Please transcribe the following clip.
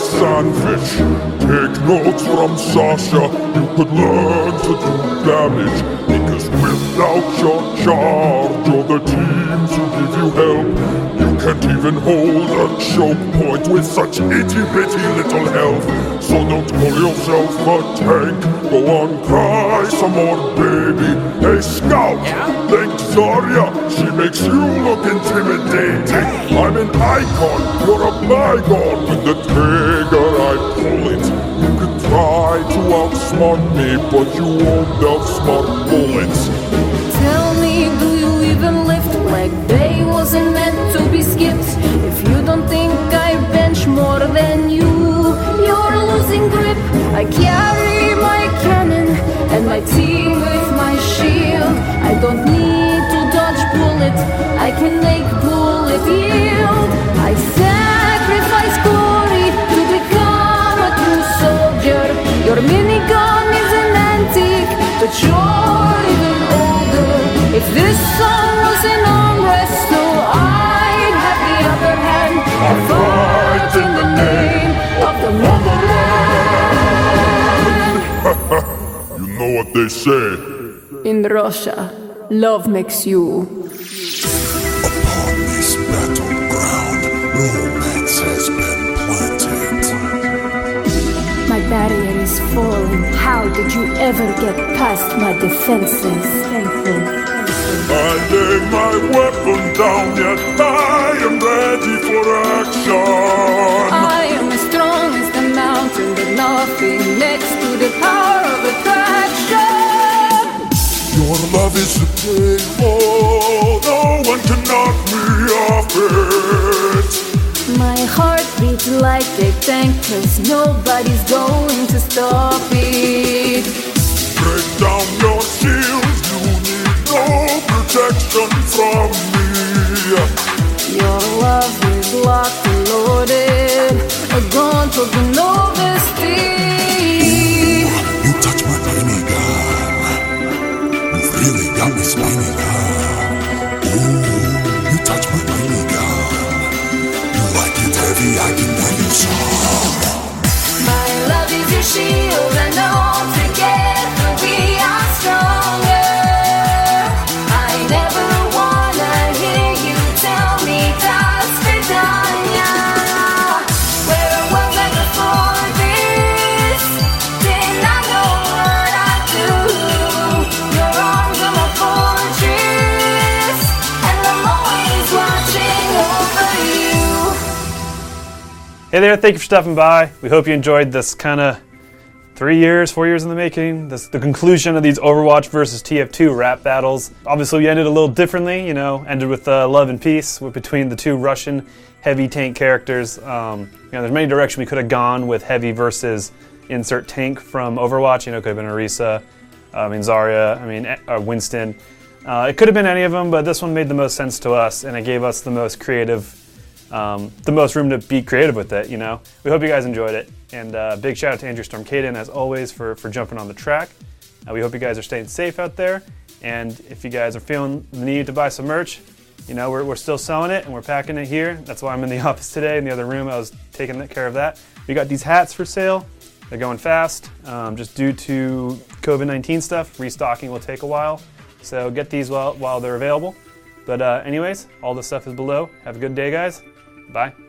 sandwich. Take notes from Sasha, you could learn to do damage. Because without your charge or the teams who give you help, you can't even hold a choke point with such itty-bitty little health. So don't call yourself a tank, go on, cry some more, baby. Hey, Scout, thank Zarya, she makes you look intimidating. I'm an icon, you're a bygone. With the trigger I pull it. You could try to outsmart me, but you won't outsmart bullets. Tell me, do you even lift? Like they wasn't meant to be skipped. If you don't think I bench more than you, you're losing grip. I carry my cannon and my team with my shield. I don't need to dodge bullets, I can make bullet yield. I sacrifice glory to become a true soldier. Your minigun is an antique, but you're even older. If this song was an arm wrestle, I'd have the upper hand. I fight in the name of the motherland. You know what they say. In Russia, love makes you. Upon this battleground, romance has been planted. My barrier is falling. How did you ever get past my defenses? I lay my weapon down, yet I am ready for action. I am as strong as the mountain, but nothing next to the power of attraction. Your love is supreme, oh, no one can knock me off it. My heart beats like a tank, 'cause nobody's going to stop it. Break down your shields, you need no protection from me. Your love is locked and loaded, a gun for the novelty. You touch my tiny gun, you've really got me spinning up. Ooh, you touch my tiny gun, you like it heavy, I can have you some. My love is your shield, and all together we are stronger. I never wanna hear you tell me das Vidania. Where was I before this? Did I know what I do? Your arms are my fortress, and I'm always watching over you. Hey there, thank you for stopping by. We hope you enjoyed this kind of 4 years in the making. The conclusion of these Overwatch versus TF2 rap battles. Obviously, we ended a little differently, ended with love and peace between the two Russian heavy tank characters. There's many directions we could have gone with heavy versus insert tank from Overwatch. It could have been Orisa, Zarya, Winston. It could have been any of them, but this one made the most sense to us, and it gave us the most creative. The most room to be creative with it, We hope you guys enjoyed it. And big shout out to Andrew Storm Caden, as always, for jumping on the track. We hope you guys are staying safe out there. And if you guys are feeling the need to buy some merch, we're still selling it and we're packing it here. That's why I'm in the office today. In the other room, I was taking care of that. We got these hats for sale. They're going fast. Just due to COVID-19 stuff, restocking will take a while. So get these while they're available. But anyways, all the stuff is below. Have a good day, guys. Bye.